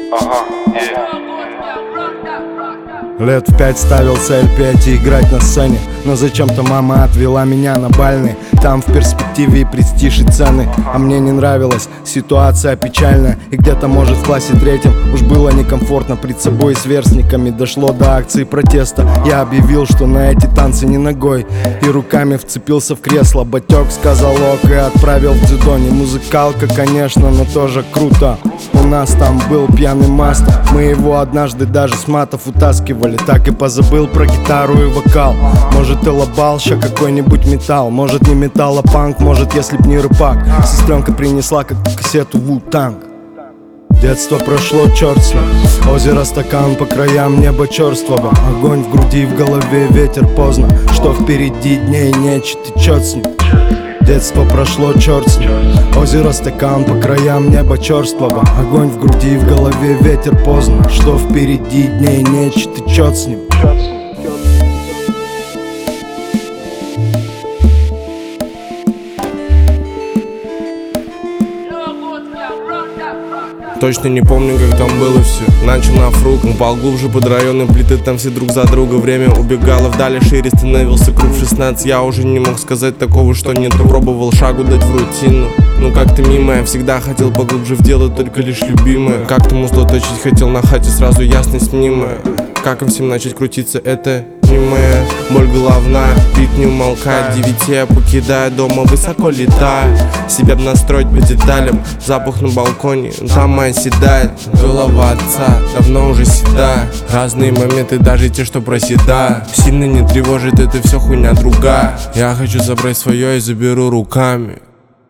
Лет в 5 ставил цель петь и играть на сцене, но зачем-то мама отвела меня на бальные. Там в перспективе и престиж, и цены. А мне не нравилась ситуация печальная. И где-то, может, в классе третьем уж было некомфортно пред собой и сверстниками. Дошло до акции протеста. Я объявил, что на эти танцы не ногой, и руками вцепился в кресло. Батек сказал ок и отправил в дзюдо. Не музыкалка, конечно, но тоже круто. У нас там был пьяный мастер. Мы его однажды даже с матов утаскивали. Так и позабыл про гитару и вокал. Может, и лобал ща какой-нибудь металл. Может, не металл, а панк. Может, если б не рыбак. Сестренка принесла как-то кассету Wu-Tang. Детство прошло, черт с ним. Озеро, стакан по краям, небо черствого. Огонь в груди, в голове, ветер поздно. Что впереди, дней нечет, и чет с ним. Детство прошло, черт с ним. Озеро, стакан по краям, небо черствого. Огонь в груди, в голове, ветер поздно. Что впереди, дней нечет, и чет с ним. Точно не помню, как там было все. Начал на фрук, упал глубже под районы плиты. Там все друг за друга, время убегало вдали. Шире становился круг в 16. Я уже не мог сказать такого, что нет. Пробовал шагу дать в рутину. Ну как-то мимо, я всегда хотел поглубже в дело, только лишь любимое. Как-то музло точить хотел на хате, сразу ясность мнимая. Как им всем начать крутиться, это не моя боль головная. Ритм не умолкает, 9 я покидаю дома, высоко летаю. Себя б настроить по деталям, запах на балконе, там оседает. Голова отца давно уже седая. Разные моменты, даже те, что проседают. Сильно не тревожит, это все хуйня другая. Я хочу забрать свое и заберу руками.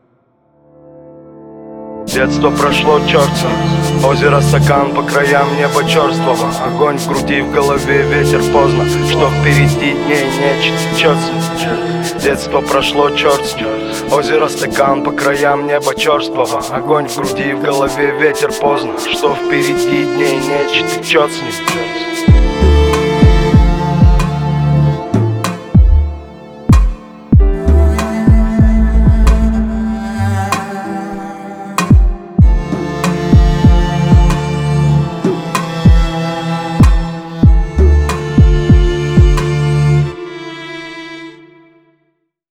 Детство прошло, черт с ним. Озеро, стакан по краям, небо черствого. Огонь в груди, в голове, ветер поздно. Что впереди, дней нечет, чет с ним. Детство прошло, черт с ним. Озеро, стакан по краям, небо черствого. Огонь в груди, в голове, ветер поздно. Что впереди, дней нечет, чет с ним.